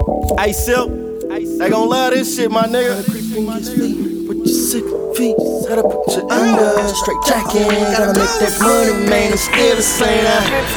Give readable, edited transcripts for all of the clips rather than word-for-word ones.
Hey, Silk, they gon' love this shit, my nigga. Put your sick feet, gotta put your under, straight jacking, gotta make that money, man, and still the same.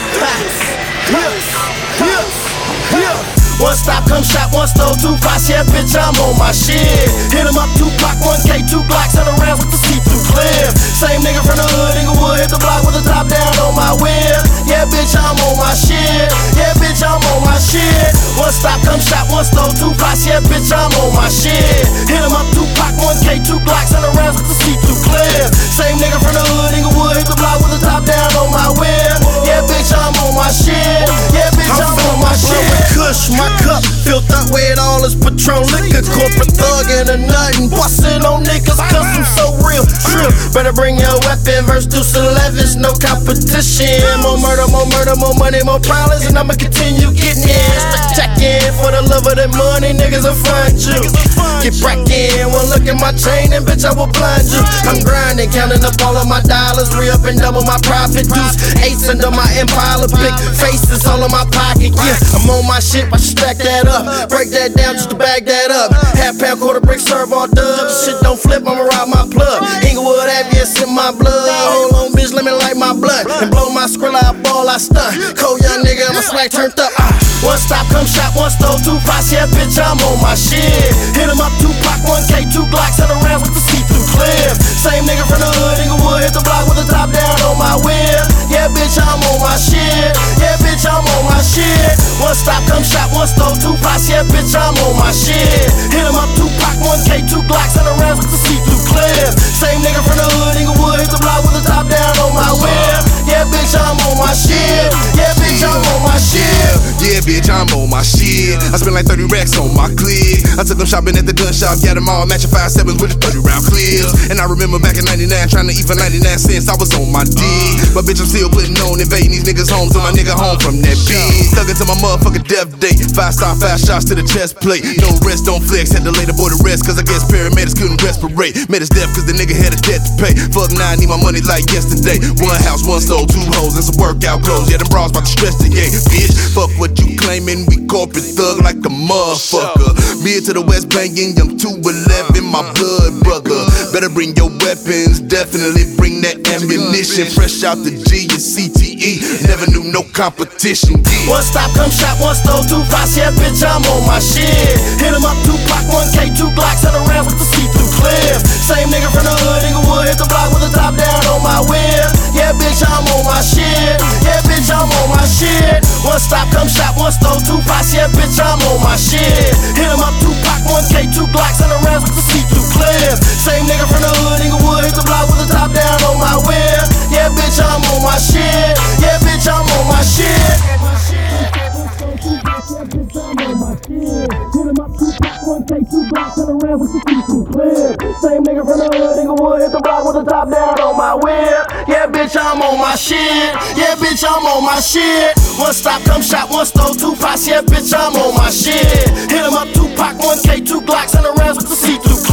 One stop, come shop, one store, 2 pots, yeah, bitch, I'm on my shit. Hit 'em up, 2 Glock, 1K, 2 Glocks, turn around with the see-through clip. Same nigga from the hood, Inglewood, hit the block with the top down on my whip. Yeah, bitch, I'm on my shit. Yeah, bitch, I'm on my shit. One stop, come shop, one store, 2 pots, yeah, bitch, I'm on my shit. Hit 'em up, 2 Glock, 1K, 2 Glocks, turn around with the see-through clip. Same nigga from the hood, Inglewood, hit the block with the top down on my whip. Yeah, bitch, I'm on my shit. Yeah, bitch, I'm on my shit. Kush, my cup filled up with all this Patron liquor. Corporate thug and a nut and bustin' on niggas cause I'm so real. Trip, better bring your weapon. Verse Deuce 11's no competition. More murder, more money, more problems, and I'ma continue getting in. Straight checkin' for the love of that money, niggas will find you. Get back in, one look at my chain and bitch I will blind you. I'm grinding, counting up all of my dollars, re-up and double my profit. Deuce ace under my Impala, big faces all in my pocket. Yeah, I'm on my shit, I stack that up, break that down just to bag that up. Half-pound, quarter brick, serve all dubs. Shit don't flip, I'ma rob my plug. Inglewood Avius in my blood. Hold on, bitch, let me light my blunt and blow my skrilla, I ball, I stunt. Cold young nigga, I'm a swag turned up. One stop, come shop, one store, 2 pots, yeah, bitch, I'm on my shit. Hit 'em up, 2 Glock, 1K, 2 Glocks, turn around with the see-through clip. Same nigga from the hood, Inglewood, hit the block with the top down on my whip. Yeah, bitch, I'm on my shit. Yeah, bitch, I'm on my shit. One stop, come shop, one store, 2 pots, yeah, bitch, I'm on my shit. Hit 'em up, 2 Glock, 1K, 2 Glocks, turn around with the see-through clip. Same nigga from the hood, Inglewood, hit the block with the top down on my whip. Yeah, bitch, I'm on my shit. Yeah, bitch, I'm on my shit. Yeah, bitch, I'm on my shit. I spent like 30 racks on my clip. I took them shopping at the gun shop, got them all matching 5.7s with the 30 round clips. And I remember back in 99, trying to eat for 99 cents, I was on my D. But bitch, I'm still putting on, invading these niggas' homes, till my nigga home from that beat. Stuck into my motherfucking death day, 5-star, 5 shots to the chest plate. No rest, don't flex, had to lay the boy to rest, cause I guess paramedics couldn't respirate. Met his death cause the nigga had a debt to pay. Fuck now, I need my money like yesterday. 1 house, 1 stove, 2 hoes, and some workout clothes. Yeah, them bras about to stress the game, bitch. Fuck what you claiming, we corporate thug like a motherfucker. Mid to the West banging, young 211, my blood brother. Better bring your weapons, definitely bring that ammunition. Fresh out the G and CTE, never knew no competition. Yeah. One stop, come shop, one store, 2 pots, yeah, bitch, I'm on my shit. Hit 'em up, 2 Glock, 1K, 2 Glocks, turn around with the see-through clip. Same nigga from the hood, Inglewood, hit the block with the top down on my whip. Yeah, bitch, I'm on my shit. Yeah, bitch, I'm on my shit. One stop, come shop, one store, 2 pots, yeah, bitch, I'm on my shit. Hit 'em up, 2 Glock, 1K, 2 Glocks, turn around with the see-through clip. Same nigga from the hood, Inglewood, hit the block with the top down on my whip. Yeah, bitch, I'm on my shit. Yeah, bitch, I'm on my shit. Same nigga from the hood, Inglewood, hit the block with the top down on my whip. Yeah, bitch, I'm on my shit. Yeah, bitch, I'm on my shit. One stop, come shop, one store, 2 pots, yeah, bitch, I'm on my shit. Hit 'em up, 2 Glock, 1K, 2 Glocks, and around with the see-through